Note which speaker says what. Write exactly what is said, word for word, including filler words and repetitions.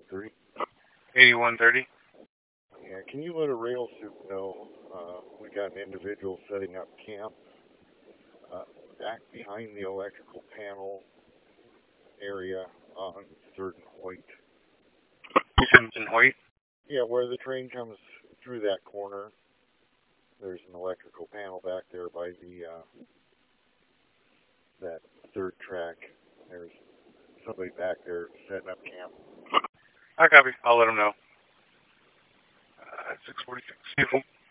Speaker 1: thirty.
Speaker 2: eighty-one thirty.
Speaker 1: Yeah, can you let a rail soup know uh, we got an individual setting up camp uh, back behind the electrical panel area on third and White.
Speaker 2: tenth and White.
Speaker 1: Yeah, where the train comes through that corner, there's an electrical panel back there by the uh, that third track. There's somebody back there setting up camp.
Speaker 2: I copy. I'll let them know. Uh, six forty-six.